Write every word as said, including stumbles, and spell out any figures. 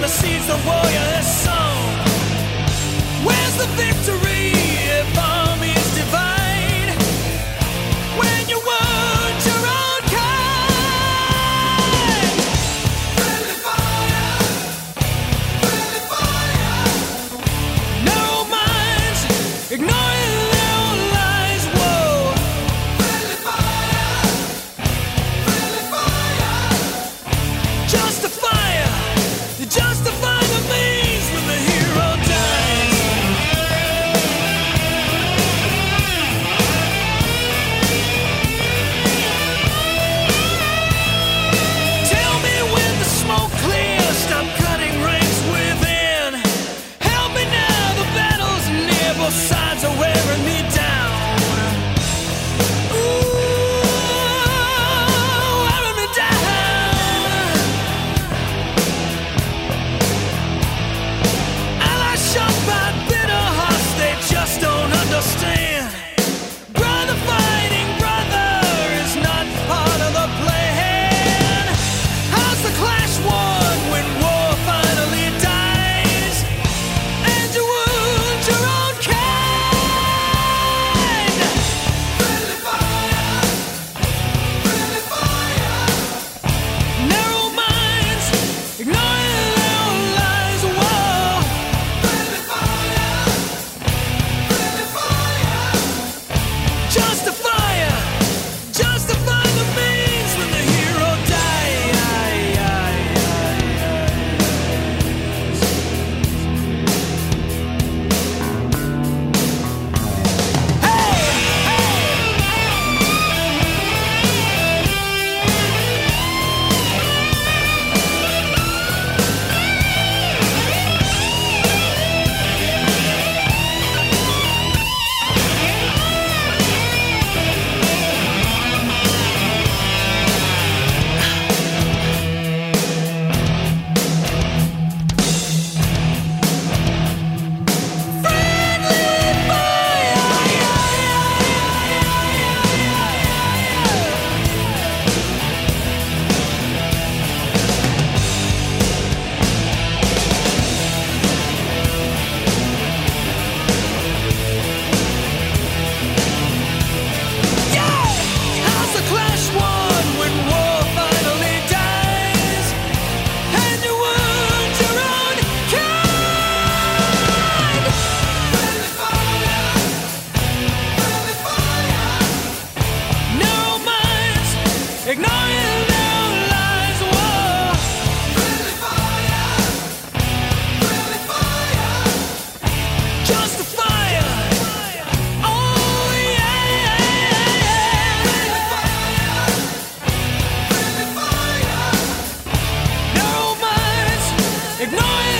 seeds the warrior has sown. Where's the victory if armies divide? When you wound your own kind. Friendly fire, friendly fire. Narrow minds, ignoring their own lies. Whoa. Friendly fire, friendly fire. Justify, justify the means when the hero dies. Tell me when the smoke clears, stop cutting ranks within. Help me now, the battle's near, both sides are wearing me down. Ooh, wearing me down. Allies shot by bitter hearts they just don't understand. Brother fighting brother is not part of the plan. How's the clash won when war finally dies? And you wound your own kind. Friendly fire, friendly fire. Narrow minds, ignoring their own lies. Whoa. Friendly fire, friendly fire. Justify, justify the means when the hero dies. How's the clash won when war finally dies? And you wound your own kind. Friendly fire, friendly fire. Narrow minds, ignoring their own lies. Whoa. Friendly fire, friendly fire. Justify, oh yeah. Friendly fire, friendly fire. Narrow minds, ignoring